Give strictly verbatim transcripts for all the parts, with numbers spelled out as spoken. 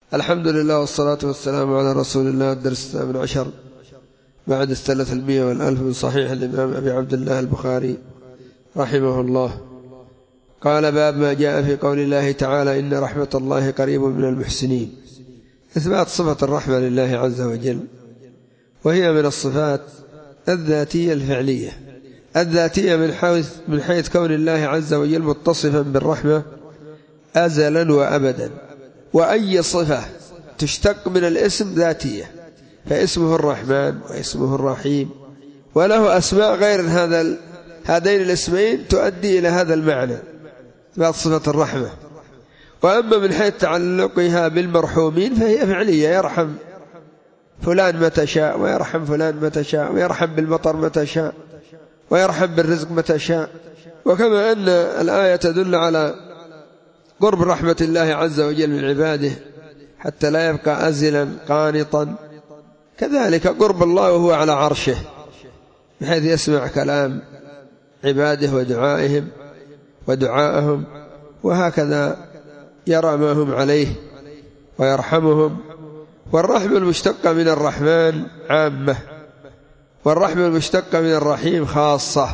الحمد لله والصلاة والسلام على رسول الله. الدرس الثامن عشر بعد الثلاث المئة والألف من صحيح الإمام أبي عبد الله البخاري رحمه الله. قال: باب ما جاء في قول الله تعالى: إن رحمة الله قريب من المحسنين. إثبات صفة الرحمة لله عز وجل، وهي من الصفات الذاتية الفعلية. الذاتية من حيث من حيث كون الله عز وجل متصفا بالرحمة أزلا وأبدا، وأي صفة تشتق من الاسم ذاتية، فاسمه الرحمن واسمه الرحيم، وله أسماء غير هذا هذين الاسمين تؤدي إلى هذا المعنى، إثبات صفة الرحمة. وأما من حيث تعلقها بالمرحومين فهي فعلية، يرحم فلان متى شاء، ويرحم فلان متى شاء، ويرحم بالمطر متى شاء، ويرحم بالرزق متى شاء. وكما أن الآية تدل على قرب رحمة الله عز وجل من عباده حتى لا يبقى أزلا قانطا، كذلك قرب الله وهو على عرشه بحيث يسمع كلام عباده ودعائهم ودعاءهم، وهكذا يرى ما هم عليه ويرحمهم. والرحمة المشتقة من الرحمن عامة، والرحمة المشتقة من الرحيم خاصة،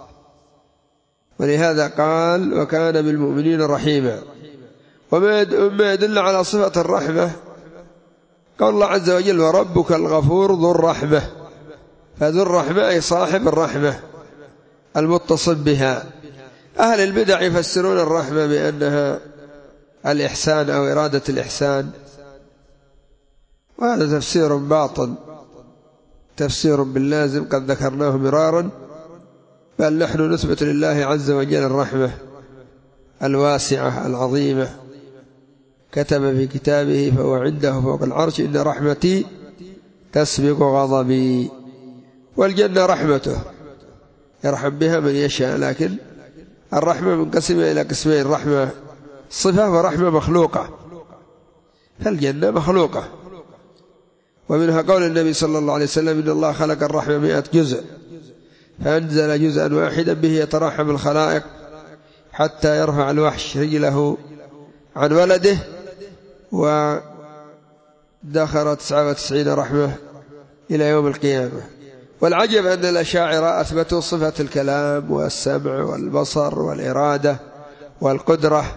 ولهذا قال: وكان بالمؤمنين رحيما. وما يدل على صفة الرحمة قال الله عز وجل: وربك الغفور ذو الرحمة. فذو الرحمة أي صاحب الرحمة المتصف بها. أهل البدع يفسرون الرحمة بأنها الإحسان أو إرادة الإحسان، وهذا تفسير باطل، تفسير باللازم قد ذكرناه مرارا. بل نحن نثبت لله عز وجل الرحمة الواسعة العظيمة. كتب في كتابه فهو عنده فوق العرش: إن رحمتي تسبق غضبي. والجنة رحمته يرحم بها من يشاء، لكن الرحمة منقسمة إلى قسمين: رحمة صفة ورحمة مخلوقة. فالجنة مخلوقة، ومنها قول النبي صلى الله عليه وسلم: إن الله خلق الرحمة مئة جزء فأنزل جزءا واحدا به يتراحم الخلائق حتى يرفع الوحش رجله عن ولده، ودخر تسعة وتسعين رحمة إلى يوم القيامة. والعجب أن الأشاعرة أثبتوا صفة الكلام والسمع والبصر والإرادة والقدرة،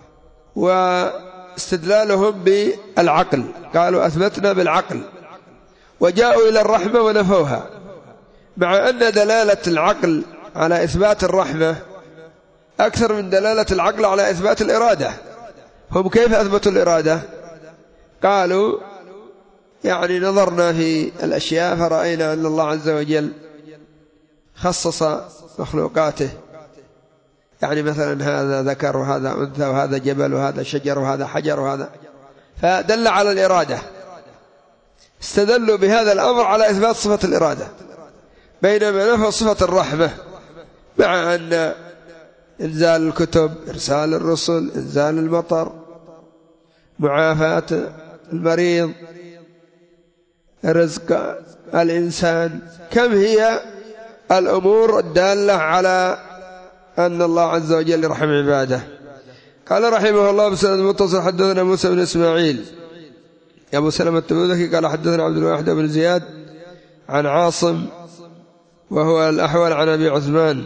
واستدلالهم بالعقل، قالوا أثبتنا بالعقل، وجاءوا إلى الرحمة ونفوها، مع أن دلالة العقل على إثبات الرحمة أكثر من دلالة العقل على إثبات الإرادة. هم كيف أثبتوا الإرادة؟ قالوا: يعني نظرنا في الأشياء فرأينا أن الله عز وجل خصص مخلوقاته، يعني مثلا هذا ذكر وهذا أنثى وهذا جبل وهذا شجر وهذا حجر وهذا، فدل على الإرادة. استدلوا بهذا الأمر على إثبات صفة الإرادة، بينما نفوا صفة الرحمة، مع أن إنزال الكتب، إرسال الرسل، إنزال المطر، معافاة المريض، رزق الإنسان، كم هي الأمور الدالة على أن الله عز وجل يرحم عباده. قال رحمه الله: بسند متصل حدثنا موسى بن إسماعيل يا أبو سلمة التبوذكي قال حدثنا عبد الواحد بن زياد عن عاصم وهو الأحول عن أبي عثمان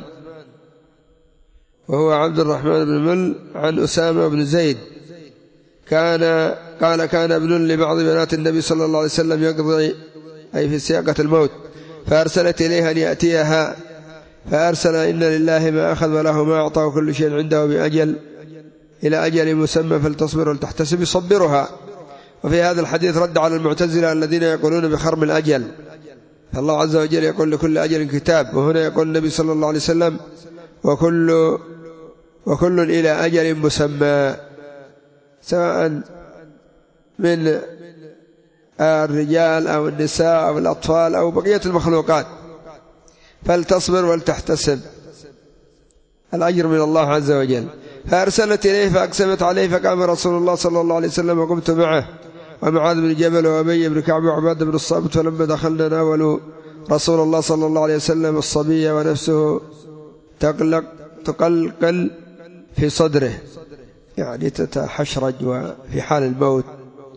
وهو عبد الرحمن بن مل عن أسامة بن زيد كان قال: كان ابن لبعض بنات النبي صلى الله عليه وسلم يقضي أي في سياقة الموت، فأرسلت إليها أن يأتيها، فأرسل: إن لله ما أخذ وله ما أعطى وكل شيء عنده بأجل إلى أجل مسمى فلتصبر ولتحتسب يصبرها. وفي هذا الحديث رد على المعتزلة الذين يقولون بخرم الأجل، فالله عز وجل يقول: لكل أجل كتاب، وهنا يقول النبي صلى الله عليه وسلم: وكل وكل إلى أجل مسمى، سواء من الرجال أو النساء أو الأطفال أو بقية المخلوقات. فلتصبر ولتحتسب، الأجر من الله عز وجل. فأرسلت إليه فأقسمت عليه، فقام رسول الله صلى الله عليه وسلم وقمت معه ومعاذ بن جبل وأبي بن كعب وعباد بن الصامت، فلما دخلنا ناولوا رسول الله صلى الله عليه وسلم الصبي ونفسه تقلق تقلقل في صدره، يعني تتحشرج وفي حال الموت،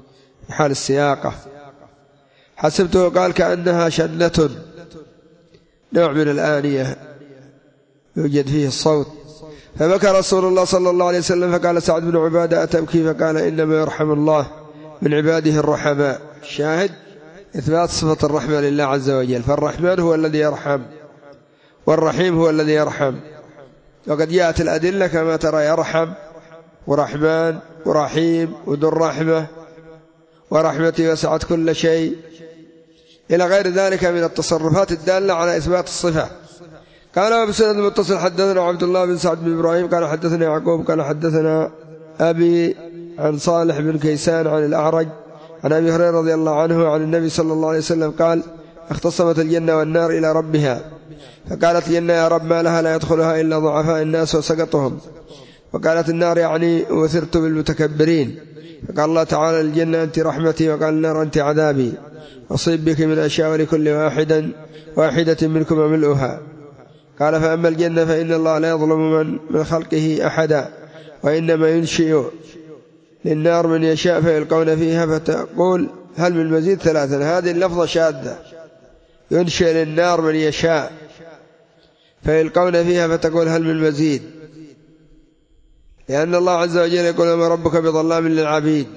حال السياقة. حسبته قال كأنها شنة، نوع من الآنية يوجد فيه الصوت. فبكى رسول الله صلى الله عليه وسلم فقال سعد بن عبادة أتبكي؟ فقال إنما يرحم الله من عباده الرحماء. الشاهد إثبات صفة الرحمة لله عز وجل، فالرحمن هو الذي يرحم والرحيم هو الذي يرحم. وقد جاءت الأدلة كما ترى يرحم ورحمن ورحيم وذو الرحمة ورحمتي وسعت كل شيء إلى غير ذلك من التصرفات الدالة على إثبات الصفة. قال وبسند المتصل حدثنا عبد الله بن سعد بن إبراهيم قال حدثنا يعقوب قال حدثنا أبي عن صالح بن كيسان عن الأعرج عن أبي هريرة رضي الله عنه عن النبي صلى الله عليه وسلم قال اختصمت الجنة والنار إلى ربها، فقالت الجنة يا رب ما لها لا يدخلها إلا ضعفاء الناس وسقطهم، وقالت النار يعني وثرت بالمتكبرين، فقال الله تعالى الجنة أنت رحمتي، وقال النار أنت عذابي، أصيب بك من أشياء ولكل واحدا واحدة منكم ملؤها. قال فأما الجنة فإن الله لا يظلم من من خلقه أحدا، وإنما ينشئ للنار من يشاء فيلقون فيها فتقول هل من مزيد ثلاثا. هذه اللفظة شاذة، ينشئ للنار من يشاء فيلقون فيها فتقول هل من مزيد، لأن الله عز وجل يقول وما ربك بظلام للعبيد،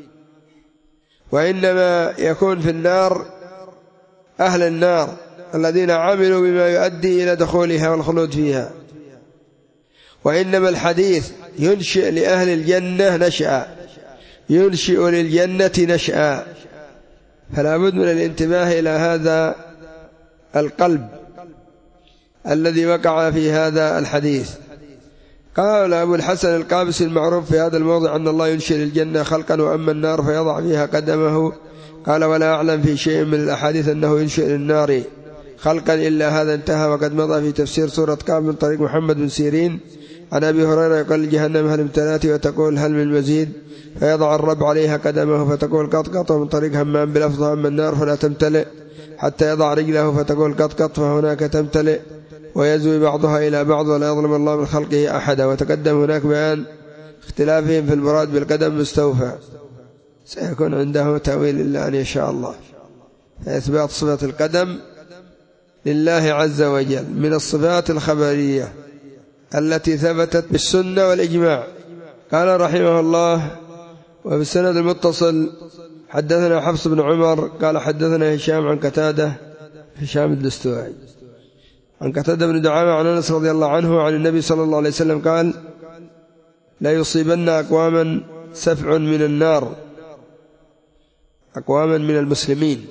وإنما يكون في النار أهل النار الذين عملوا بما يؤدي إلى دخولها والخلود فيها، وإنما الحديث ينشئ لأهل الجنة نشأ، ينشئ للجنة نشأ. فلا بد من الانتباه إلى هذا القلب الذي وقع في هذا الحديث. قال أبو الحسن القابسي المعروف في هذا الموضع أن الله ينشئ للجنة خلقا وأما النار فيضع فيها قدمه. قال ولا أعلم في شيء من الأحاديث أنه ينشئ للنار خلقا إلا هذا انتهى. وقد مضى في تفسير سورة كعب من طريق محمد بن سيرين عن أبي هريرة يقول جهنم هل امتلأت وتقول هل من مزيد، فيضع الرب عليها قدمه فتقول قط قط، من طريق همام بلفظ أما النار فلا تمتلئ حتى يضع رجله فتقول قط قط فهناك تمتلئ، ويزوي بعضها إلى بعض ولا يظلم الله من خلقه أحدا. وتقدم هناك بيان اختلافهم في المراد بالقدم مستوفى، سيكون عنده تأويل إلا أن يشاء الله. إثبات صفة القدم لله عز وجل من الصفات الخبرية التي ثبتت بالسنة والإجماع. قال رحمه الله وبالسند المتصل حدثنا حفص بن عمر قال حدثنا هشام عن قتادة هشام الدستوائي عن قتادة بن دعامة عن أنس رضي الله عنه عن النبي صلى الله عليه وسلم قال لا يصيبن أقواما سفع من النار، أقواما من المسلمين،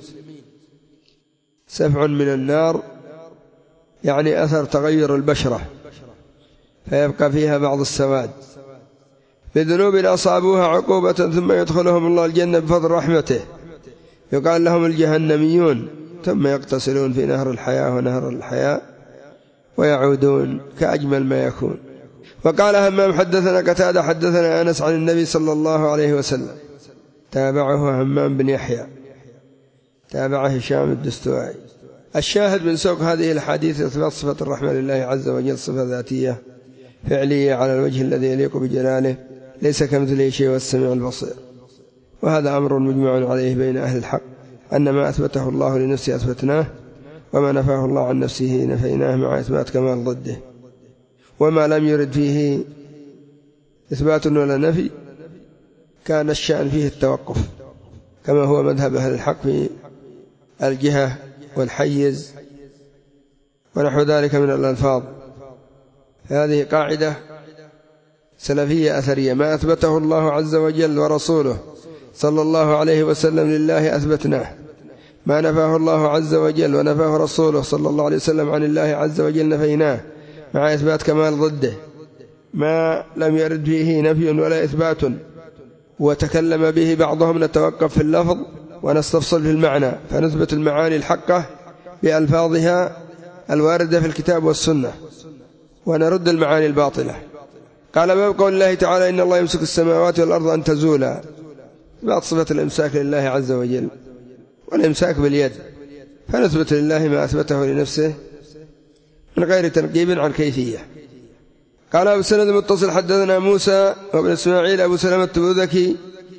سفع من النار يعني أثر تغير البشرة فيبقى فيها بعض السواد، بذنوب أصابوها عقوبة ثم يدخلهم الله الجنة بفضل رحمته، يقال لهم الجهنميون، ثم يغتسلون في نهر الحياة ونهر الحياة ويعودون كأجمل ما يكون. وقال همام حدثنا قتادة حدثنا أنس عن النبي صلى الله عليه وسلم، تابعه همام بن يحيى تابع هشام الدستوائي. الشاهد من سوق هذه الحديث إثبات صفة الرحمة لله عز وجل، صفة ذاتية فعلية على الوجه الذي يليق بجلاله، ليس كمثله شيء والسميع البصير. وهذا أمر مجمع عليه بين أهل الحق، أن ما أثبته الله لنفسه أثبتناه، وما نفاه الله عن نفسه نفيناه مع إثبات كمال ضده، وما لم يرد فيه إثبات ولا نفي كان الشأن فيه التوقف، كما هو مذهب أهل الحق في الجهة والحيز ونحو ذلك من الألفاظ. هذه قاعدة سلفية أثرية، ما أثبته الله عز وجل ورسوله صلى الله عليه وسلم لله أثبتناه، ما نفاه الله عز وجل ونفاه رسوله صلى الله عليه وسلم عن الله عز وجل نفيناه مع إثبات كمال ضده. ما لم يرد فيه نفي ولا إثبات وتكلم به بعضهم نتوقف في اللفظ ونستفصل في المعنى، فنثبت المعاني الحقة بألفاظها الواردة في الكتاب والسنة، ونرد المعاني الباطلة. قال باب قول الله تعالى إن الله يمسك السماوات والأرض أن تزولا، بعد صفة الإمساك لله عز وجل والإمساك باليد، فنثبت لله ما أثبته لنفسه من غير تنقيب عن كيفية. قال أبو سند المتصل حدثنا موسى وابن إسماعيل أبو سلمة التبوذكي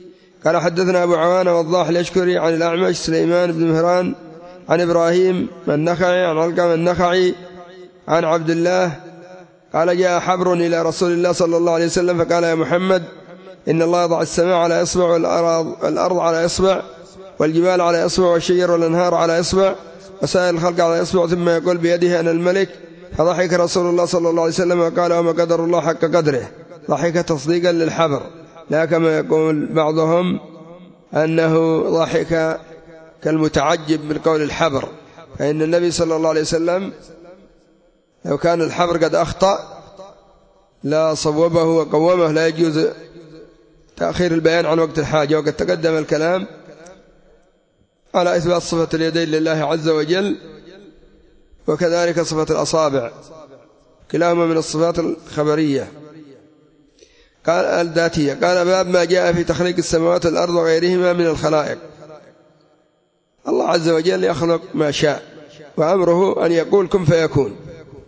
قال حدثنا أبو عوانة وضاح اليشكري عن الأعمش سليمان بن مهران عن إبراهيم النخعي عن علقمة النخعي عن عبد الله قال جاء حبر إلى رسول الله صلى الله عليه وسلم فقال يا محمد إن الله يضع السماء على إصبع والأرض على إصبع والجبال على إصبع والشجر والأنهار على إصبع وسائر الخلق على إصبع ثم يقول بيده أنا الملك. فضحك رسول الله صلى الله عليه وسلم وقال وما قدر الله حق قدره. ضحك تصديقا للحبر، لا كما يقول بعضهم أنه ضحك كالمتعجب من قول الحبر، فإن النبي صلى الله عليه وسلم لو كان الحبر قد أخطأ لا صوبه وقومه. لا يجوز تأخير البيان عن وقت الحاجة، وقد تقدم الكلام على إثبات صفة اليدين لله عز وجل، وكذلك صفة الأصابع، كلاهما من الصفات الخبرية قال الذاتية. قال باب ما جاء في تخليق السماوات والأرض وغيرهما من الخلائق. الله عز وجل يخلق ما شاء، وأمره أن يقول كن فيكون.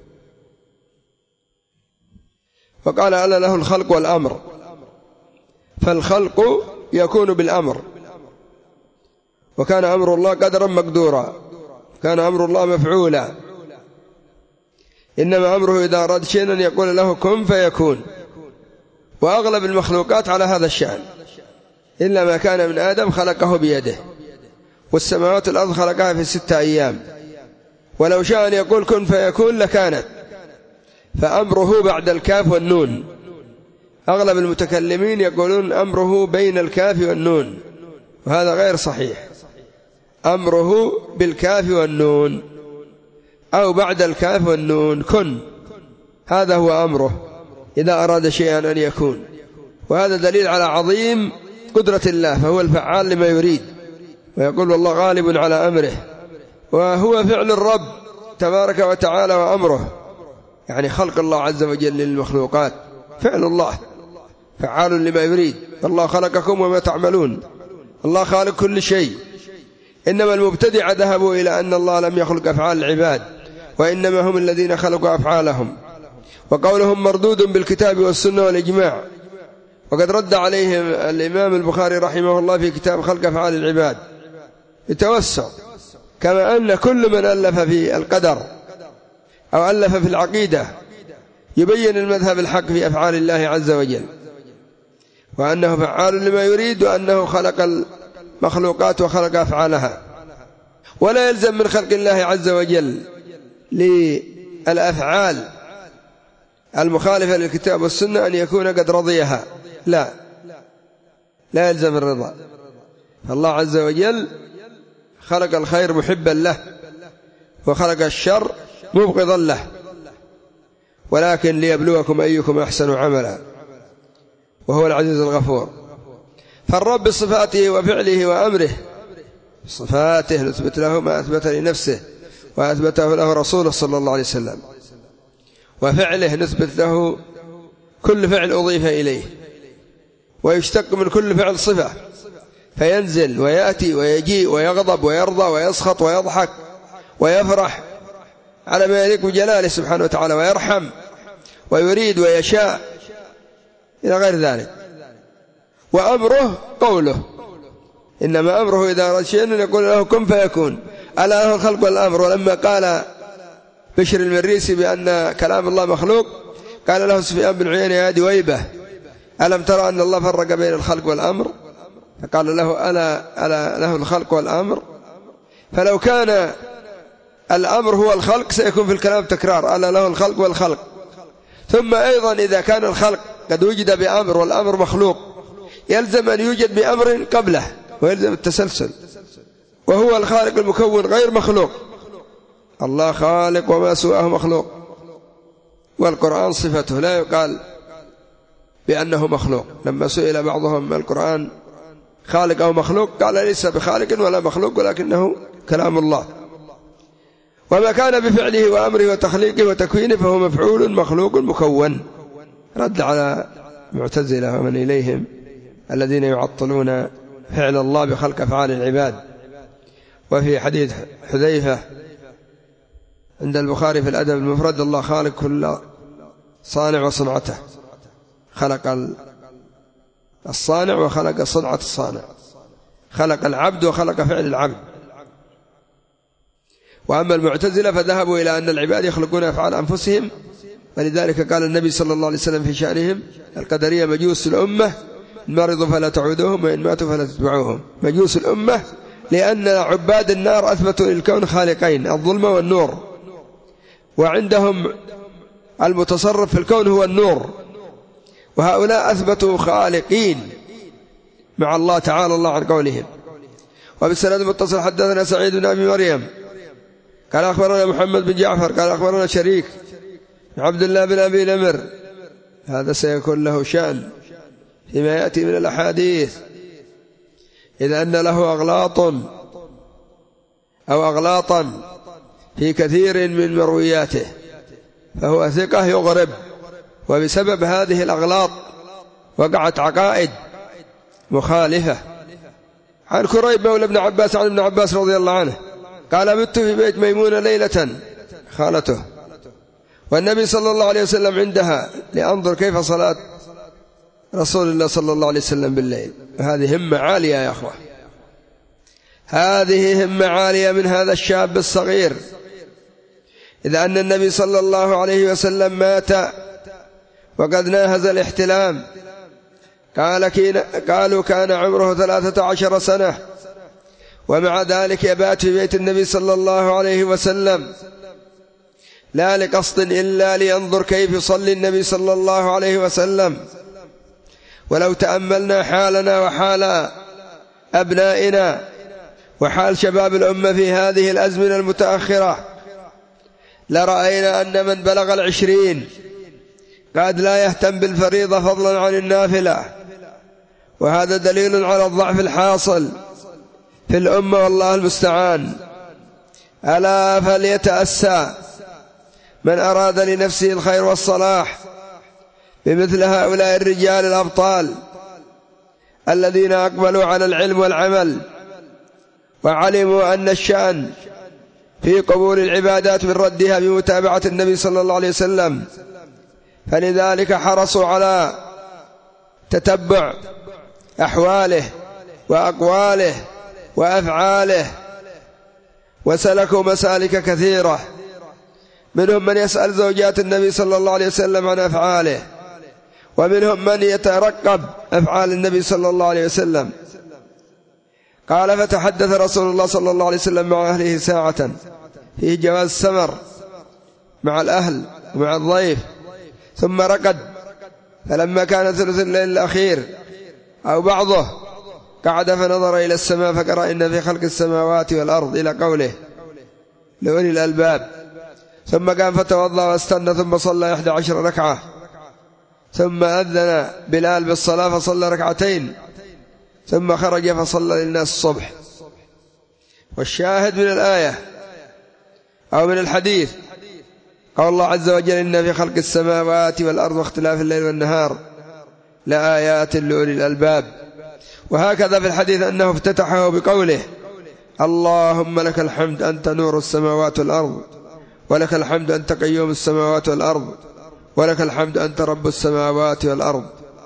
وقال ألا له الخلق والأمر، فالخلق يكون بالأمر، وكان أمر الله قدرا مقدورا، كان أمر الله مفعولا. إنما أمره إذا أراد شيئا يقول له كن فيكون. وأغلب المخلوقات على هذا الشأن، إلا ما كان من آدم خلقه بيده، والسماوات والأرض خلقها في ستة أيام، ولو شاء أن يقول كن فيكون لكانت. فأمره بعد الكاف والنون. أغلب المتكلمين يقولون أمره بين الكاف والنون، وهذا غير صحيح. أمره بالكاف والنون أو بعد الكاف والنون كن، هذا هو أمره إذا أراد شيئا أن يكون. وهذا دليل على عظيم قدرة الله، فهو الفعال لما يريد. ويقول والله غالب على أمره، وهو فعل الرب تبارك وتعالى وأمره، يعني خلق الله عز وجل للمخلوقات فعل الله فعال لما يريد. الله خلقكم وما تعملون، الله خالق كل شيء. إنما المبتدع ذهبوا إلى أن الله لم يخلق أفعال العباد، وإنما هم الذين خلقوا أفعالهم، وقولهم مردود بالكتاب والسنة والإجماع. وقد رد عليهم الإمام البخاري رحمه الله في كتاب خلق أفعال العباد بتوسع، كما أن كل من ألف في القدر أو ألف في العقيدة يبين المذهب الحق في أفعال الله عز وجل، وأنه فعال لما يريد، وأنه خلق المخلوقات وخلق أفعالها. ولا يلزم من خلق الله عز وجل للأفعال المخالفة للكتاب والسنة أن يكون قد رضيها، لا لا يلزم الرضا. الله عز وجل خلق الخير محبا له، وخلق الشر مبغضا له، ولكن ليبلوكم أيكم أحسن عملا، وهو العزيز الغفور. فالرب بصفاته وفعله وأمره، صفاته نثبت له ما أثبت لنفسه وأثبته له رسوله صلى الله عليه وسلم، وفعله نثبت له كل فعل أضيف إليه، ويشتق من كل فعل صفة، فينزل ويأتي ويجيء ويغضب ويرضى ويسخط ويضحك ويفرح على ما يليق بجلاله سبحانه وتعالى، ويرحم ويريد ويشاء إلى غير ذلك. وأمره قوله، إنما أمره إذا أراد شيئا يقول له كن فيكون. ألا له الخلق والأمر. ولما قال بشر المريسي بأن كلام الله مخلوق، قال له سفيان بن عيينة يا دويبة ألم ترى أن الله فرق بين الخلق والأمر؟ فقال له ألا, ألا له الخلق والأمر. فلو كان الأمر هو الخلق سيكون في الكلام تكرار، ألا له الخلق والخلق. ثم أيضا إذا كان الخلق قد وجد بأمر والأمر مخلوق، يلزم أن يوجد بأمر قبله، ويلزم التسلسل، وهو الخالق المكون غير مخلوق. الله خالق وما سواه مخلوق، والقرآن صفته لا يقال بأنه مخلوق. لما سئل بعضهم القرآن خالق أو مخلوق قال ليس بخالق ولا مخلوق، ولكنه كلام الله. وما كان بفعله وأمره وتخليقه وتكوينه فهو مفعول مخلوق مكون. رد على معتزلة ومن إليهم الذين يعطلون فعل الله بخلق أفعال العباد. وفي حديث حذيفة عند البخاري في الأدب المفرد الله خالق كل صانع وصنعته، خلق الصانع وخلق صنعة الصانع، خلق العبد وخلق فعل العبد. وأما المعتزلة فذهبوا إلى أن العباد يخلقون أفعال أنفسهم، ولذلك قال النبي صلى الله عليه وسلم في شأنهم: القدرية مجوس الأمة، إن مرضوا فلا تعودوهم وإن ماتوا فلا تتبعوهم. مجوس الأمة لأن عباد النار أثبتوا للكون خالقين، الظلم والنور، وعندهم المتصرف في الكون هو النور، وهؤلاء أثبتوا خالقين مع الله تعالى الله عن قولهم. وبالسند المتصل حدثنا سعيد بن أبي مريم قال أخبرنا محمد بن جعفر قال أخبرنا شريك عبد الله بن أبي نمر. هذا سيكون له شأن فيما يأتي من الأحاديث، إذا أن له أغلاط أو أغلاطا في كثير من مروياته، فهو ثقة يغرب، وبسبب هذه الأغلاط وقعت عقائد مخالفة. عن كريب مولى ابن عباس عن ابن عباس رضي الله عنه قال: بت في بيت ميمونة ليلة خالته، والنبي صلى الله عليه وسلم عندها لأنظر كيف صلاة رسول الله صلى الله عليه وسلم بالليل. هذه همة عالية يا أخوة، هذه همة عالية من هذا الشاب الصغير، إذا أن النبي صلى الله عليه وسلم مات وقد ناهز الاحتلام. قال قالوا كان عمره ثلاثة عشر سنة، ومع ذلك يبات في بيت النبي صلى الله عليه وسلم، لا لقصد إلا لينظر كيف يصلي النبي صلى الله عليه وسلم. ولو تأملنا حالنا وحال أبنائنا وحال شباب الأمة في هذه الأزمنة المتأخرة لرأينا أن من بلغ العشرين قد لا يهتم بالفريضة فضلا عن النافلة، وهذا دليل على الضعف الحاصل في الأمة والله المستعان. ألا فليتأسى من أراد لنفسه الخير والصلاح بمثل هؤلاء الرجال الأبطال الذين أقبلوا على العلم والعمل، وعلموا أن الشأن في قبول العبادات من ردها بمتابعة النبي صلى الله عليه وسلم، فلذلك حرصوا على تتبع أحواله وأقواله وأفعاله، وسلكوا مسالك كثيرة. منهم من يسأل زوجات النبي صلى الله عليه وسلم عن أفعاله، ومنهم من يترقب أفعال النبي صلى الله عليه وسلم. قال: فتحدث رسول الله صلى الله عليه وسلم مع أهله ساعة فيه جواز السمر مع الأهل ومع الضيف، ثم رقد، فلما كان ثلث الليل الأخير أو بعضه قعد فنظر إلى السماء فقرأ: إن في خلق السماوات والأرض إلى قوله لأولي الألباب. ثم قام فتوضأ واستنى، ثم صلى إحدى عشر ركعة، ثم أذن بلال بالصلاة فصلى ركعتين، ثم خرج فصلى للناس الصبح. والشاهد من الآية أو من الحديث قال الله عز وجل: إن في خلق السماوات والأرض واختلاف الليل والنهار لآيات لأولي الألباب. وهكذا في الحديث أنه افتتحه بقوله: اللهم لك الحمد أنت نور السماوات والأرض، ولك الحمد أنت قيوم السماوات والأرض، ولك الحمد أنت رب السماوات والأرض.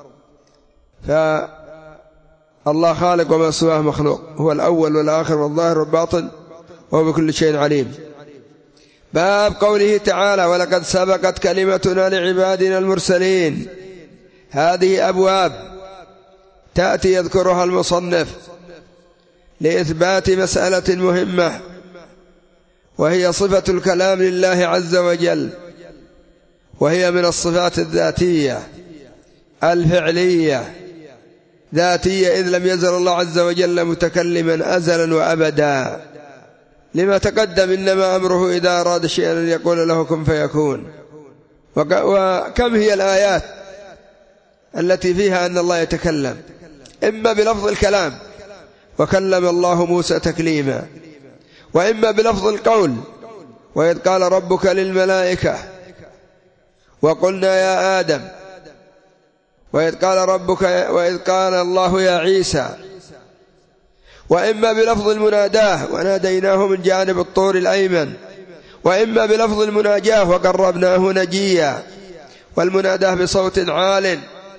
فالله خالق وما سواه مخلوق، هو الأول والآخر والظاهر والباطن، وهو بكل شيء عليم. باب قوله تعالى: ولقد سبقت كلمتنا لعبادنا المرسلين. هذه أبواب تأتي يذكرها المصنف لإثبات مسألة مهمة، وهي صفة الكلام لله عز وجل، وهي من الصفات الذاتية الفعلية. ذاتية إذ لم يزل الله عز وجل متكلما أزلا وأبدا، لما تقدم: إنما أمره إذا أراد شيئا أن يقول له كن فيكون. وكم هي الآيات التي فيها أن الله يتكلم، إما بلفظ الكلام وكلم الله موسى تكليما، وإما بلفظ القول: وإذ قال ربك للملائكة وقلنا يا آدم، وإذ قال ربك وإذ قال الله يا عيسى. وإما بلفظ المناداه: وناديناه من جانب الطور الأيمن. وإما بلفظ المناجاه: وقربناه نجيا. والمناداه بصوت عال،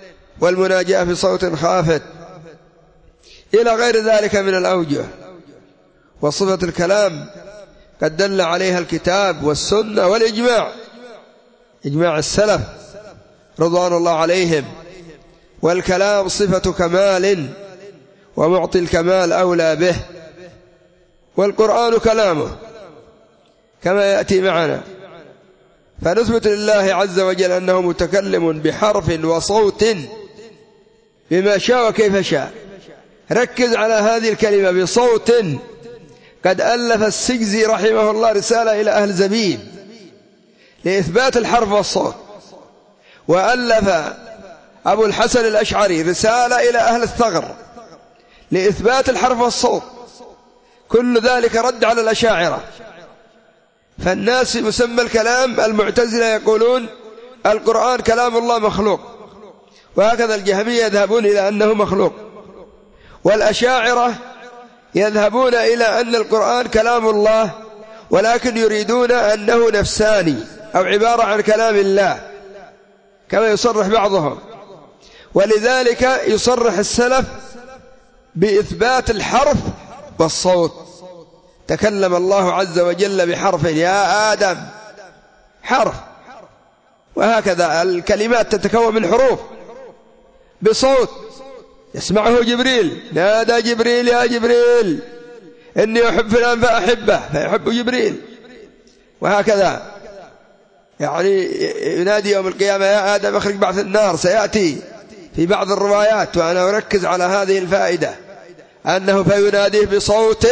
والمناجاة بصوت خافت إلى غير ذلك من الأوجه. وصفة الكلام قد دل عليها الكتاب والسنة والإجماع، إجماع السلف رضوان الله عليهم. والكلام صفة كمال، ومعطي الكمال أولى به، والقرآن كلامه كما يأتي معنا. فنثبت لله عز وجل أنه متكلم بحرف وصوت بما شاء وكيف شاء. ركز على هذه الكلمة بصوت. قد ألف السجزي رحمه الله رسالة إلى أهل زبيب لإثبات الحرف والصوت، وألف أبو الحسن الأشعري رسالة إلى أهل الثغر لإثبات الحرف والصوت. كل ذلك رد على الأشاعرة. فالناس مسمى الكلام، المعتزلة يقولون القرآن كلام الله مخلوق، وهكذا الجهمية يذهبون إلى أنه مخلوق، والأشاعرة يذهبون إلى أن القرآن كلام الله ولكن يريدون أنه نفساني أو عبارة عن كلام الله كما يصرح بعضهم. ولذلك يصرح السلف بإثبات الحرف والصوت. تكلم الله عز وجل بحرف، يا آدم حرف، وهكذا الكلمات تتكون من حروف. بصوت يسمعه جبريل، نادى جبريل يا جبريل إني أحب فلان فأحبه فيحب جبريل. وهكذا يعني ينادي يوم القيامة يا آدم أخرج بعث النار، سيأتي في بعض الروايات. وأنا أركز على هذه الفائدة أنه فيناديه بصوت.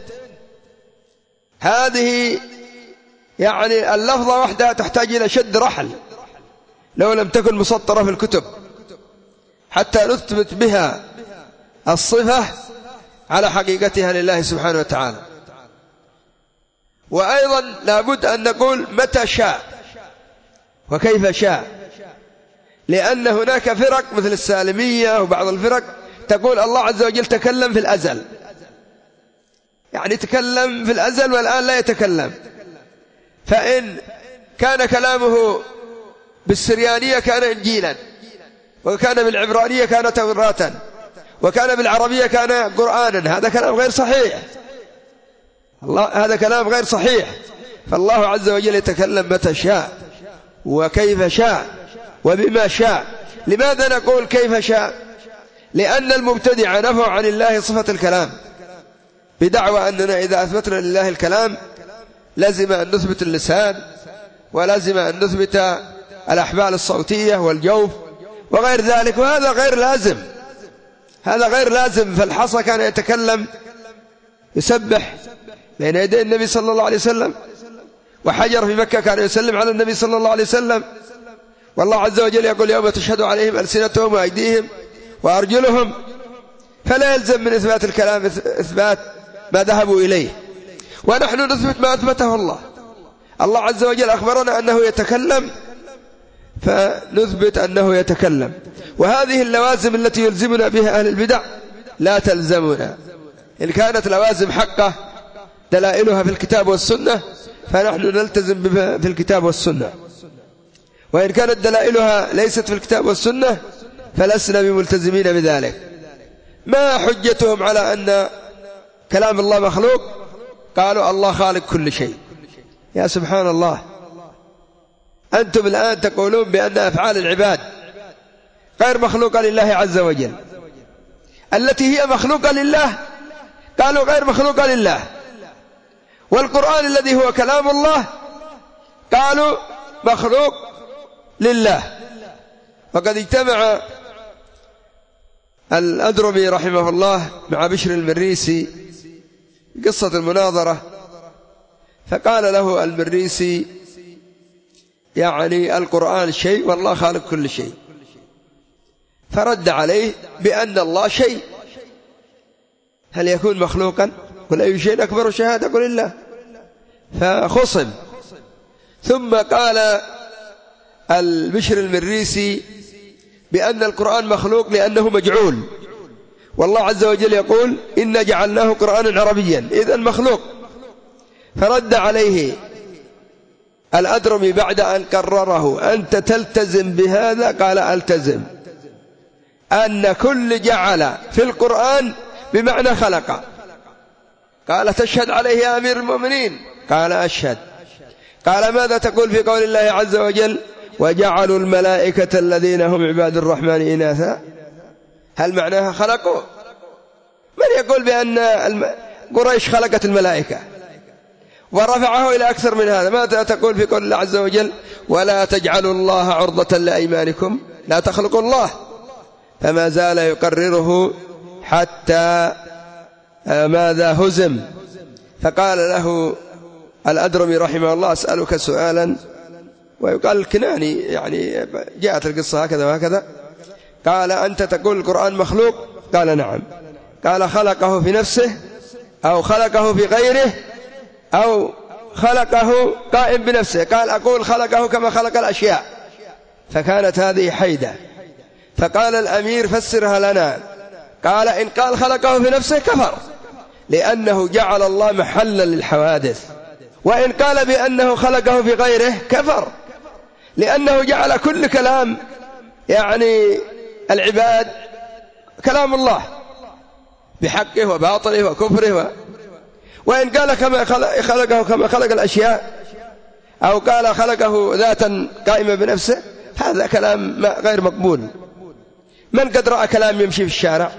هذه يعني اللفظة وحدها تحتاج إلى شد رحل لو لم تكن مسطرة في الكتب حتى نثبت بها الصفة على حقيقتها لله سبحانه وتعالى. وأيضا لابد أن نقول متى شاء وكيف شاء، لأن هناك فرق مثل السالمية وبعض الفرق تقول الله عز وجل تكلم في الأزل، يعني تكلم في الأزل والآن لا يتكلم. فإن كان كلامه بالسريانية كان إنجيلا، وكان بالعبرانية كان توراة، وكان بالعربية كان قرآنا. هذا كلام غير صحيح، الله هذا كلام غير صحيح. فالله عز وجل يتكلم متى شاء وكيف شاء وبما شاء. لماذا نقول كيف شاء؟ لأن المبتدع نفوا عن الله صفة الكلام بدعوى أننا إذا أثبتنا لله الكلام لازم أن نثبت اللسان، ولازم أن نثبت الأحبال الصوتية والجوف وغير ذلك، وهذا غير لازم، هذا غير لازم. فالحصى كان يتكلم يسبح بين يدي النبي صلى الله عليه وسلم، وحجر في مكة كان يسلم على النبي صلى الله عليه وسلم. والله عز وجل يقول يوم تشهد عليهم ألسنتهم وأيديهم وأرجلهم. فلا يلزم من إثبات الكلام إثبات ما ذهبوا إليه، ونحن نثبت ما أثبته الله. الله عز وجل أخبرنا أنه يتكلم، فنثبت أنه يتكلم. وهذه اللوازم التي يلزمنا بها أهل البدع لا تلزمنا. إن كانت لوازم حقه دلائلها في الكتاب والسنة فنحن نلتزم في الكتاب والسنة، وإن كانت دلائلها ليست في الكتاب والسنة فلسنا بملتزمين بذلك. ما حجتهم على أن كلام الله مخلوق؟ قالوا الله خالق كل شيء. يا سبحان الله، أنتم الآن تقولون بأن أفعال العباد غير مخلوقة لله عز وجل، التي هي مخلوقة لله قالوا غير مخلوقة لله. والقرآن الذي هو كلام الله قالوا مخلوق لله. وقد اجتمع الأدرمي رحمه الله مع بشر المريسي قصة المناظرة، فقال له المريسي يعني القرآن شيء والله خالق كل شيء، فرد عليه بأن الله شيء، هل يكون مخلوقا؟ قل أي شيء أكبر شهادة؟ قل الله. فخصم. ثم قال البشر المريسي بأن القرآن مخلوق لأنه مجعول، والله عز وجل يقول إنا جعلناه قرآنا عربيا، إذن مخلوق. فرد عليه الأدرمي بعد أن كرره أنت تلتزم بهذا؟ قال ألتزم. أن كل جعل في القرآن بمعنى خلق. قال تشهد عليه يا أمير المؤمنين؟ قال أشهد. قال ماذا تقول في قول الله عز وجل وجعلوا الملائكة الذين هم عباد الرحمن إناثا؟ هل معناها خلقوا؟ من يقول بأن قريش خلقت الملائكة ورفعه إلى أكثر من هذا؟ ماذا تقول في قول الله عز وجل ولا تجعلوا الله عرضة لأيمانكم لا تخلقوا الله؟ فما زال يقرره حتى ماذا هزم. فقال له الأدرمي رحمه الله أسألك سؤالا، ويقال الكناني يعني جاءت القصة هكذا وهكذا. قال أنت تقول القرآن مخلوق؟ قال نعم. قال خلقه في نفسه أو خلقه في غيره أو خلقه قائم بنفسه؟ قال أقول خلقه كما خلق الأشياء. فكانت هذه حيدة. فقال الأمير فسرها لنا. قال إن قال خلقه في نفسه كفر لأنه جعل الله محلا للحوادث، وإن قال بأنه خلقه في غيره كفر لأنه جعل كل كلام يعني العباد كلام الله بحقه وباطله وكفره و... وإن قال كما خلقه كما خلق الأشياء أو قال خلقه ذاتا قائمة بنفسه هذا كلام غير مقبول. من قد رأى كلام يمشي في الشارع؟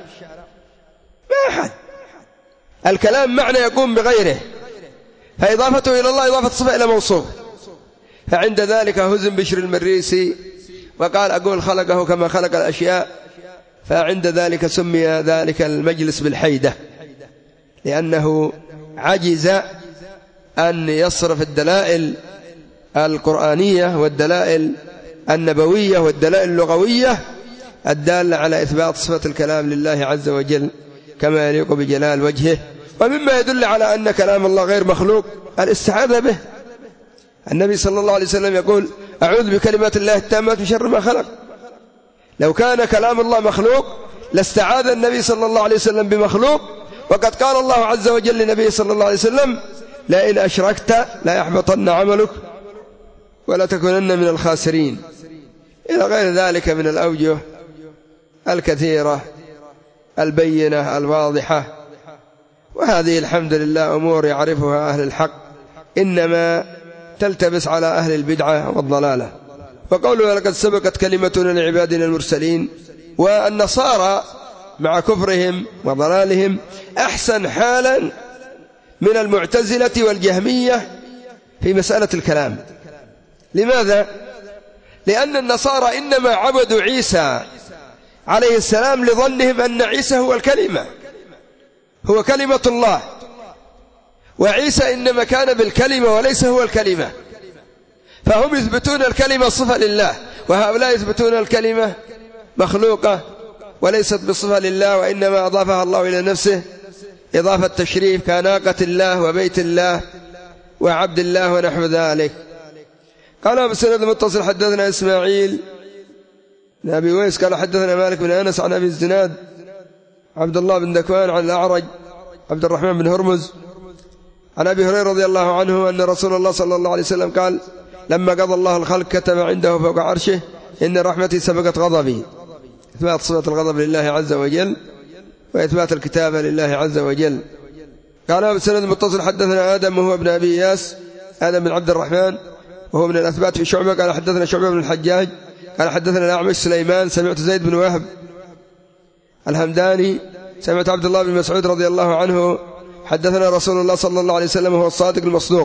ما أحد. الكلام معنى يقوم بغيره، فإضافته إلى الله إضافة صفة إلى موصوف. فعند ذلك هزم بشر المريسي وقال أقول خلقه كما خلق الأشياء. فعند ذلك سمي ذلك المجلس بالحيدة لأنه عجز أن يصرف الدلائل القرآنية والدلائل النبوية والدلائل اللغوية الدالة على إثبات صفة الكلام لله عز وجل كما يليق بجلال وجهه. ومما يدل على أن كلام الله غير مخلوق الاستعاذة به. النبي صلى الله عليه وسلم يقول أعوذ بكلمات الله التامات من شر ما خلق. لو كان كلام الله مخلوق لاستعاذ النبي صلى الله عليه وسلم بمخلوق، وقد قال الله عز وجل للنبي صلى الله عليه وسلم لئن أشركت لا يحبطن عملك ولا تكونن من الخاسرين، إلى غير ذلك من الأوجه الكثيرة البينة الواضحة. وهذه الحمد لله أمور يعرفها أهل الحق، إنما تلتبس على أهل البدعة والضلالة. وقوله لقد سبقت كلمتنا لعبادنا المرسلين. والنصارى مع كفرهم وضلالهم أحسن حالا من المعتزلة والجهمية في مسألة الكلام. لماذا؟ لأن النصارى إنما عبدوا عيسى عليه السلام لظنهم أن عيسى هو الكلمة، هو كلمة الله، وعيسى إنما كان بالكلمة وليس هو الكلمة. فهم يثبتون الكلمة صفة لله، وهؤلاء يثبتون الكلمة مخلوقة وليست بصفة لله، وإنما أضافها الله إلى نفسه إضافة تشريف كناقة الله وبيت الله وعبد الله ونحو ذلك. قال بسند المتصل حدثنا إسماعيل بن أبي ويس قال حدثنا مالك بن أنس عن أبي الزناد عبد الله بن ذكوان عن الأعرج عبد الرحمن بن هرمز عن أبي هريرة رضي الله عنه أن رسول الله صلى الله عليه وسلم قال لما قضى الله الخلق كتب عنده فوق عرشه إن رحمتي سبقت غضبي. إثبات صفة الغضب لله عز وجل وإثبات الكتابة لله عز وجل. قال بسند متصل حدثنا آدم وهو ابن أبي إياس آدم بن عبد الرحمن وهو من الأثبات في شعبة قال حدثنا شعبة بن الحجاج قال حدثنا الأعمش سليمان سمعت زيد بن وهب الهمداني سمعت عبد الله بن مسعود رضي الله عنه حدثنا رسول الله صلى الله عليه وسلم وهو الصادق المصدوق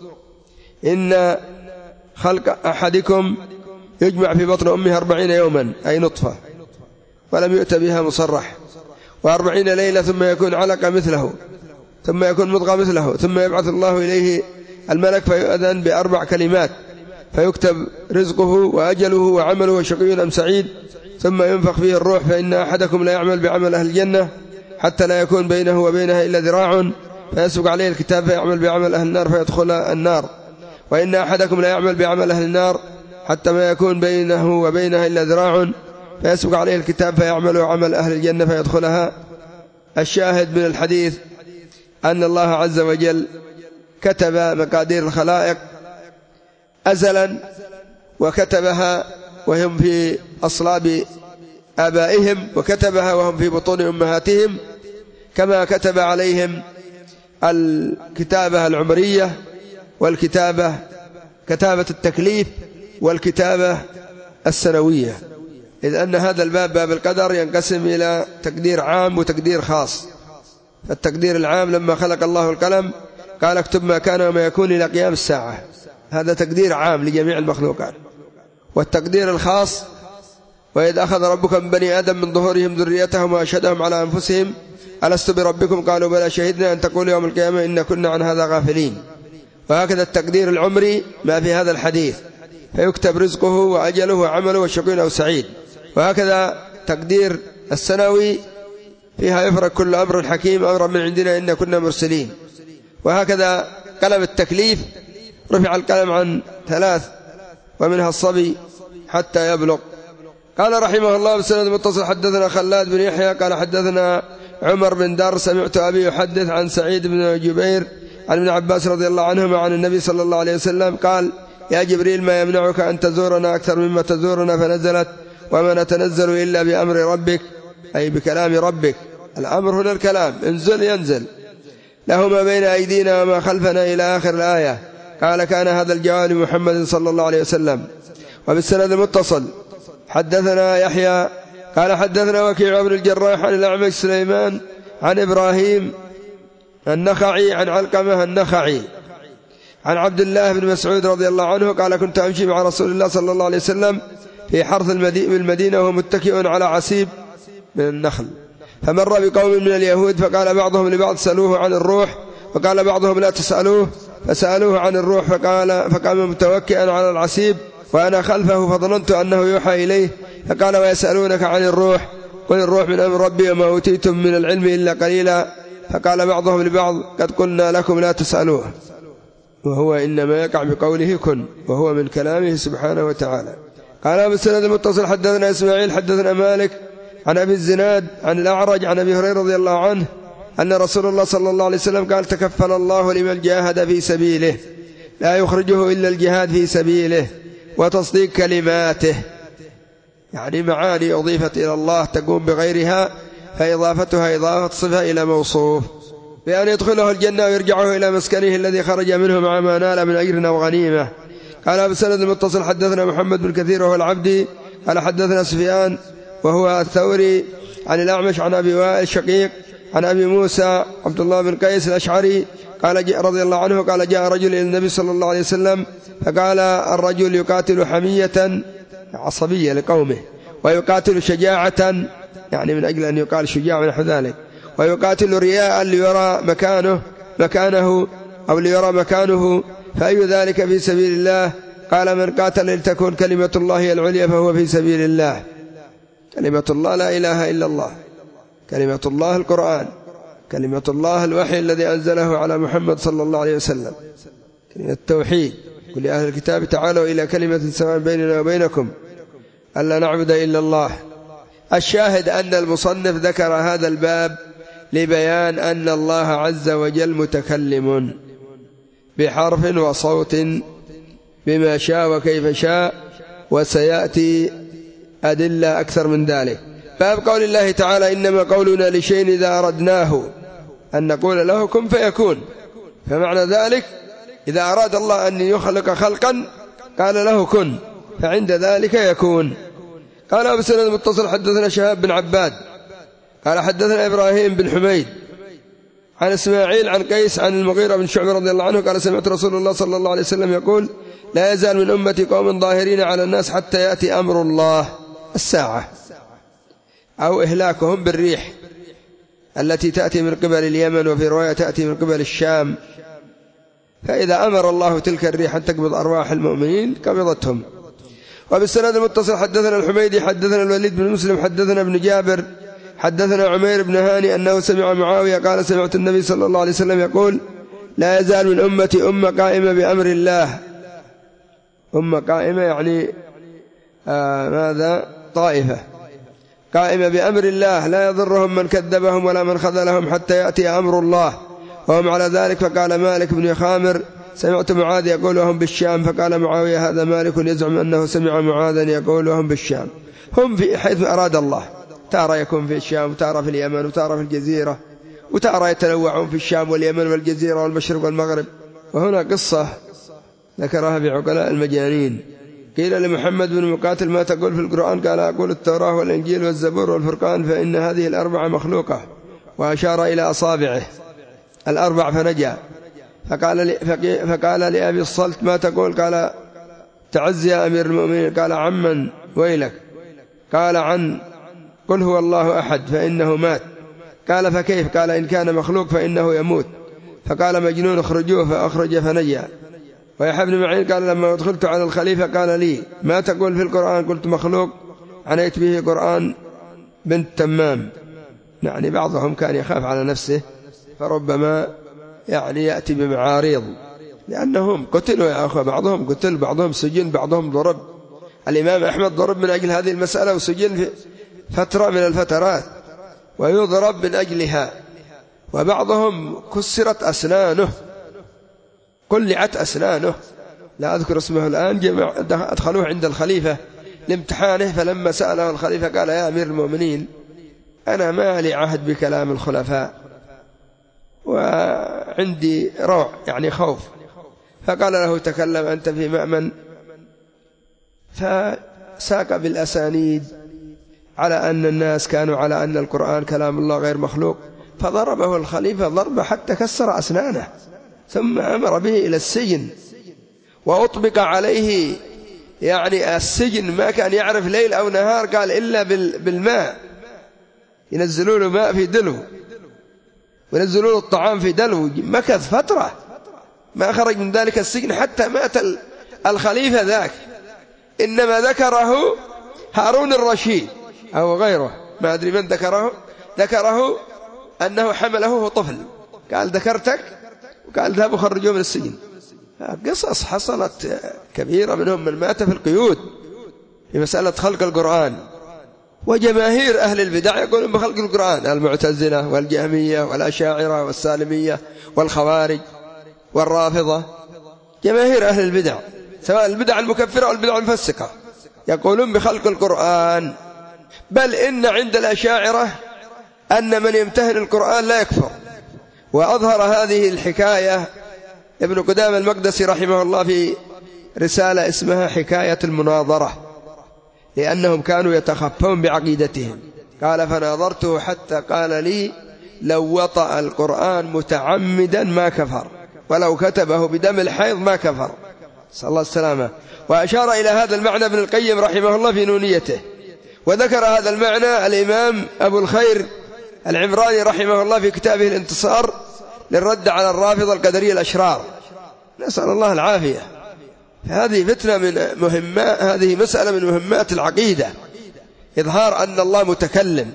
إن خلق أحدكم يجمع في بطن أمه أربعين يوما أي نطفة ولم يؤت بها مصرح وأربعين ليلة ثم يكون علقة مثله ثم يكون مضغة مثله ثم يبعث الله إليه الملك فيؤذن بأربع كلمات فيكتب رزقه وأجله وعمله وشقي أم سعيد ثم ينفخ فيه الروح فإن أحدكم لا يعمل بعمل أهل الجنة حتى لا يكون بينه وبينها إلا ذراع فيسبق عليه الكتاب فيعمل بعمل أهل النار فيدخل النار وإن أحدكم لا يعمل بعمل أهل النار حتى ما يكون بينه وبينها إلا ذراع فيسبق عليه الكتاب فيعمل عمل أهل الجنة فيدخلها. الشاهد من الحديث أن الله عز وجل كتب مقادير الخلائق أزلا وكتبها وهم في أصلاب آبائهم وكتبها وهم في بطون أمهاتهم، كما كتب عليهم الكتابة العمرية والكتابة كتابة التكليف والكتابة السنوية، إذ أن هذا الباب باب القدر ينقسم إلى تقدير عام وتقدير خاص. التقدير العام لما خلق الله القلم قال اكتب ما كان وما يكون إلى قيام الساعة، هذا تقدير عام لجميع المخلوقات. والتقدير الخاص وإذ أخذ ربك من بني آدم من ظهورهم ذريتهم وأشهدهم على أنفسهم ألست بربكم قالوا بلى شهدنا أن تقولوا يوم القيامة إن كنا عن هذا غافلين. وهكذا التقدير العمري ما في هذا الحديث، فيكتب رزقه وأجله وعمله وشقي أو سعيد. وهكذا تقدير السنوي فيها يفرق كل أمر حكيم أمرا من عندنا إن كنا مرسلين. وهكذا قلم التكليف رفع القلم عن ثلاث ومنها الصبي حتى يبلغ. قال رحمه الله بسند متصل حدثنا خلاد بن يحيى قال حدثنا عمر بن دار سمعت أبي يحدث عن سعيد بن جبير عن ابن عباس رضي الله عنهما عن النبي صلى الله عليه وسلم قال يا جبريل ما يمنعك أن تزورنا أكثر مما تزورنا؟ فنزلت وما نتنزل إلا بأمر ربك، أي بكلام ربك. الأمر هنا الكلام، انزل ينزل. له ما بين أيدينا وما خلفنا إلى آخر الآية. قال كان هذا الجواب لمحمد صلى الله عليه وسلم. وبالسند المتصل حدثنا يحيى قال حدثنا وكيع بن الجراح عن الأعمش سليمان عن إبراهيم النخعي عن علقمة النخعي عن عبد الله بن مسعود رضي الله عنه قال كنت أمشي مع رسول الله صلى الله عليه وسلم في حرث المدينة وهو متكئ على عسيب من النخل، فمر بقوم من اليهود فقال بعضهم لبعض سألوه عن الروح، وقال بعضهم لا تسألوه، فسألوه عن الروح فقال فقام متوكئا على العسيب وأنا خلفه فظننت أنه يوحى إليه، فقال ويسألونك عن الروح قل الروح من أمر ربي وما أوتيتم من العلم إلا قليلا، فقال بعضهم لبعض قد قلنا لكم لا تسألوه، وهو إنما يقع بقوله كن، وهو من كلامه سبحانه وتعالى. قال بالسند المتصل حدثنا إسماعيل حدثنا مالك عن أبي الزناد عن الأعرج عن أبي هريرة رضي الله عنه أن رسول الله صلى الله عليه وسلم قال تكفل الله لمن جاهد في سبيله لا يخرجه إلا الجهاد في سبيله وتصديق كلماته، يعني معاني أضيفت إلى الله تقوم بغيرها، فإضافتها إضافة صفة إلى موصوف، بأن يدخله الجنة ويرجعه إلى مسكنه الذي خرج منه مع ما نال من أجر أو غنيمة. قال بسند المتصل حدثنا محمد بن كثير وهو العبدي قال حدثنا سفيان وهو الثوري عن الأعمش عن أبي وائل شقيق عن أبي موسى عبد الله بن قيس الأشعري قال جاء رضي الله عنه قال جاء رجل إلى النبي صلى الله عليه وسلم فقال الرجل يقاتل حمية عصبية لقومه، ويقاتل شجاعة يعني من أجل أن يقال شجاع ونحو ذلك، ويقاتل رياء ليرى مكانه مكانه أو ليرى مكانه، فأي ذلك في سبيل الله؟ قال من قاتل لتكون كلمة الله العليا فهو في سبيل الله. كلمة الله لا إله إلا الله، كلمة الله القرآن، كلمة الله الوحي الذي أنزله على محمد صلى الله عليه وسلم، كلمة التوحيد. قل لأهل الكتاب تعالوا إلى كلمة سواء بيننا وبينكم ألا نعبد إلا الله. الشاهد أن المصنف ذكر هذا الباب لبيان أن الله عز وجل متكلم بحرف وصوت بما شاء وكيف شاء، وسيأتي أدلة أكثر من ذلك. باب قول الله تعالى إنما قولنا لشيء إذا أردناه أن نقول له كن فيكون، فمعنى ذلك إذا أراد الله أن يخلق خلقا قال له كن فعند ذلك يكون. قال أبو سنة المتصل حدثنا شهاب بن عباد قال حدثنا إبراهيم بن حميد عن إسماعيل عن قيس عن المغيرة بن شعبة رضي الله عنه قال سمعت رسول الله صلى الله عليه وسلم يقول لا يزال من أمتي قوم ظاهرين على الناس حتى يأتي أمر الله الساعة أو إهلاكهم بالريح التي تأتي من قبل اليمن، وفي رواية تأتي من قبل الشام، فإذا أمر الله تلك الريح أن تقبض أرواح المؤمنين قبضتهم. وبالسند المتصل حدثنا الحميدي حدثنا الوليد بن مسلم حدثنا ابن جابر حدثنا عمير بن هاني أنه سمع معاوية قال سمعت النبي صلى الله عليه وسلم يقول لا يزال من أمتي أمة قائمة بأمر الله. أمة قائمة يعني آه ماذا طائفة قائمة بأمر الله لا يضرهم من كذبهم ولا من خذلهم حتى يأتي أمر الله وهم على ذلك. فقال مالك بن خامر سمعت معاذ يقول وهم بالشام، فقال معاوية هذا مالك يزعم أنه سمع معاذا يقول وهم بالشام. هم في حيث أراد الله، تارة يكون في الشام وتارة في اليمن وتارة في الجزيرة، وتارة يتنوعون في الشام واليمن والجزيرة والمشرق والمغرب. وهنا قصة ذكرها بعقلاء المجانين. قيل لمحمد بن مقاتل ما تقول في القرآن؟ قال أقول التوراة والإنجيل والزبور والفرقان، فإن هذه الأربعة مخلوقة، وأشار إلى أصابعه الأربع فنجا. فقال, فقال لأبي الصلت ما تقول؟ قال تعز يا أمير المؤمنين. قال عمن ويلك؟ قال عن قل هو الله أحد فإنه مات. قال فكيف؟ قال إن كان مخلوق فإنه يموت. فقال مجنون اخرجوه، فأخرج فنجا. ويحيى بن معين قال لما دخلت على الخليفة قال لي ما تقول في القرآن؟ قلت مخلوق، عنيت به قرآن بنت تمام. يعني بعضهم كان يخاف على نفسه، فربما يعني يأتي بمعاريض، لأنهم قتلوا يا أخوة، بعضهم قتل، بعضهم سجن، بعضهم ضرب. الإمام أحمد ضرب من أجل هذه المسألة وسجن في فترة من الفترات، ويضرب من أجلها. وبعضهم كسرت أسنانه، قلعت أسنانه، لا أذكر اسمه الآن. جمع أدخلوه عند الخليفة لامتحانه، فلما سأله الخليفة قال يا أمير المؤمنين أنا ما لي عهد بكلام الخلفاء، وعندي روع يعني خوف. فقال له تكلم أنت في مأمن. فساق بالأسانيد على أن الناس كانوا على أن القرآن كلام الله غير مخلوق، فضربه الخليفة ضربه حتى كسر أسنانه، ثم أمر به إلى السجن، وأطبق عليه يعني السجن، ما كان يعرف ليل أو نهار، قال إلا بالماء، ينزلوا له ماء في دلو، وينزلوا له الطعام في دلو. مكث فترة ما خرج من ذلك السجن حتى مات الخليفة ذاك. إنما ذكره هارون الرشيد أو غيره، ما أدري من ذكره، ذكره أنه حمله وهو طفل، قال ذكرتك، وقال ذهبوا خرجوه من السجن. قصص حصلت كبيرة، منهم من مات في القيود في مسألة خلق القرآن. وجماهير أهل البدع يقولون بخلق القرآن، المعتزلة والجهمية والأشاعرة والسالمية والخوارج والرافضة، جماهير أهل البدع سواء البدع المكفرة أو البدع المفسقة يقولون بخلق القرآن. بل إن عند الأشاعرة أن من يمتهن القرآن لا يكفر. وأظهر هذه الحكاية ابن قدامة المقدسي رحمه الله في رسالة اسمها حكاية المناظرة، لأنهم كانوا يتخفون بعقيدتهم. قال فناظرته حتى قال لي لو وطأ القرآن متعمدا ما كفر، ولو كتبه بدم الحيض ما كفر، صلى الله السلامة. وأشار إلى هذا المعنى ابن القيم رحمه الله في نونيته. وذكر هذا المعنى الإمام أبو الخير العمراني رحمه الله في كتابه الانتصار للرد على الرافضة القدرية الأشرار، نسأل الله العافية. هذه فتنة من مهمات، هذه مسألة من مهمات العقيدة، إظهار أن الله متكلم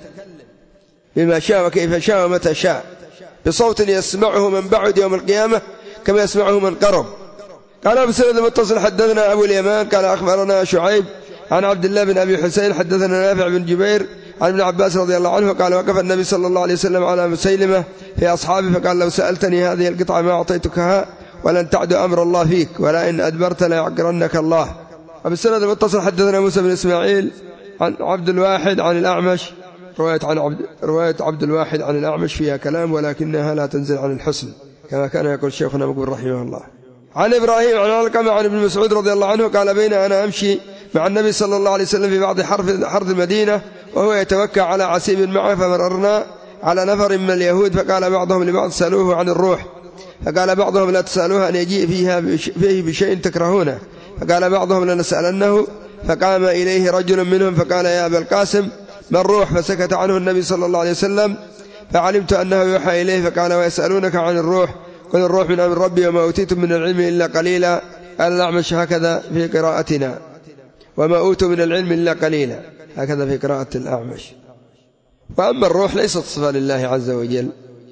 بما شاء وكيف شاء ومتى شاء، بصوت يسمعه من بعد يوم القيامة كما يسمعه من قرب. قال أبو سند المتصل حدثنا أبو اليمان قال أخبرنا شعيب عن عبد الله بن أبي حسين حدثنا نافع بن جبير عن ابن عباس رضي الله عنه قال وقف النبي صلى الله عليه وسلم على مسيلمة في أصحابه فقال لو سألتني هذه القطعة ما أعطيتكها ولن تعد أمر الله فيك، ولا إن أدبرت لا يعقرنك الله. أبو السند المتصل حدثنا موسى بن إسماعيل عن عبد الواحد عن الأعمش، رواية عن عبد رواية عبد الواحد عن الأعمش فيها كلام ولكنها لا تنزل عن الحسن كما كان يقول شيخنا مقبول رحمه الله. عن إبراهيم عن علقمة عن ابن مسعود رضي الله عنه قال بين أنا أمشي مع النبي صلى الله عليه وسلم في بعض حرث حرث المدينة وهو يتوكى على عسيب معه، فمررنا على نفر من اليهود فقال بعضهم لبعض سألوه عن الروح، فقال بعضهم لا تسألوه أن يجيء فيها فيه بشيء تكرهونه، فقال بعضهم لنسألنه. فقام إليه رجل منهم فقال يا أبا القاسم ما الروح؟ فسكت عنه النبي صلى الله عليه وسلم، فعلمت أنه يوحى إليه. فقال ويسألونك عن الروح قل الروح من أمر ربي وما أوتيتم من العلم إلا قليلا. قال الأعمش هكذا في قراءتنا وما أوتوا من العلم إلا قليلا، هكذا في قراءة الأعمش. وأما الروح ليست صفة لله عز وجل،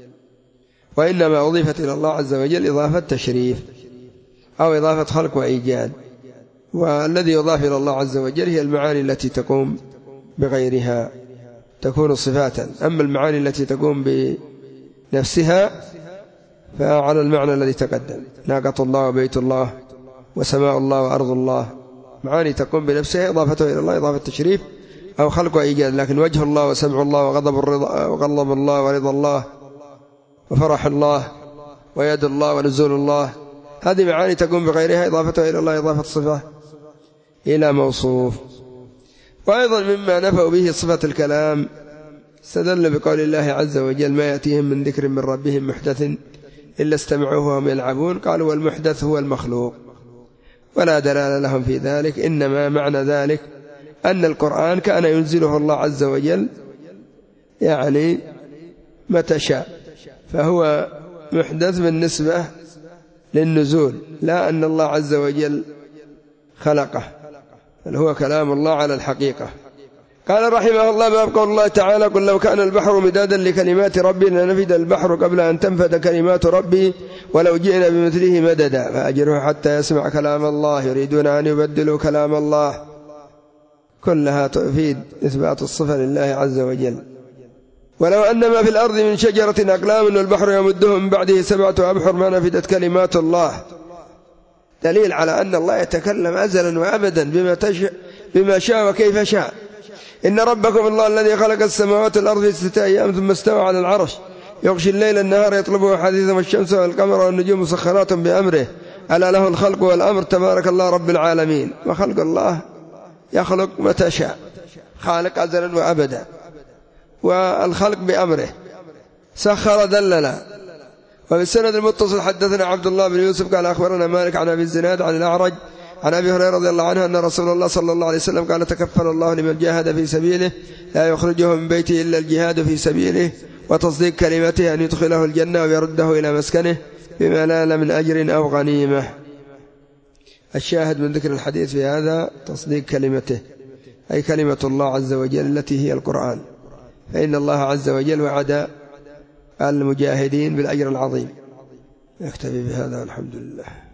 وإنما أضيفت إلى الله عز وجل إضافة تشريف أو إضافة خلق وإيجاد، والذي يضاف إلى الله عز وجل هي المعاني التي تقوم بغيرها تكون صفاتا. أما المعاني التي تقوم بنفسها فعلى المعنى الذي تقدم: ناقة الله وبيت الله وسماء الله وأرض الله، معاني تقوم بنفسها إضافته إلى الله إضافة تشريف أو خلق وإيجاد. لكن وجه الله وسمع الله وغضب الرضا وغضب الله ورضا الله وفرح الله ويد الله ونزول الله، هذه معاني تقوم بغيرها إضافته إلى الله إضافة الصفة إلى موصوف. وأيضا مما نفوا به صفة الكلام استدل بقول الله عز وجل: ما يأتيهم من ذكر من ربهم محدث إلا استمعوه وهم يلعبون. قالوا: والمحدث هو المخلوق، ولا دلالة لهم في ذلك، إنما معنى ذلك أن القرآن كان ينزله الله عز وجل يعني متى شاء، فهو محدث بالنسبة للنزول، لا أن الله عز وجل خلقه، بل هو كلام الله على الحقيقة. قال رحمه الله: باب قول الله تعالى: قل لو كان البحر مدادا لكلمات ربي لنفد البحر قبل أن تنفد كلمات ربي ولو جئنا بمثله مددا فأجره حتى يسمع كلام الله يريدون أن يبدلوا كلام الله. كلها تفيد إثبات الصفة لله عز وجل. ولو أن ما في الأرض من شجرة أقلام والبحر يمده من بعده سبعة أبحر ما نفدت كلمات الله، دليل على أن الله يتكلم أزلا وأبدا بما, بما شاء وكيف شاء. إن ربكم الله الذي خلق السماوات والأرض في ستة أيام ثم استوى على العرش يغشي الليل النهار يطلبه حديثا والشمس والقمر والنجوم مسخرات بأمره ألا له الخلق والأمر تبارك الله رب العالمين. وخلق الله يخلق متى شاء، خالق أزلا وأبدا، والخلق بأمره، سخر دللا. وبالسند المتصل حدثنا عبد الله بن يوسف قال أخبرنا مالك عن أبي الزناد عن الأعرج عن أبي هريرة رضي الله عنه أن رسول الله صلى الله عليه وسلم قال: تكفل الله لمن جاهد في سبيله لا يخرجه من بيته إلا الجهاد في سبيله وتصديق كلمته أن يدخله الجنة ويرده إلى مسكنه بما نال من أجر أو غنيمة. الشاهد من ذكر الحديث في هذا تصديق كلمته، أي كلمة الله عز وجل التي هي القرآن، فإن الله عز وجل وعد المجاهدين بالأجر العظيم. نكتفي بهذا والحمد لله.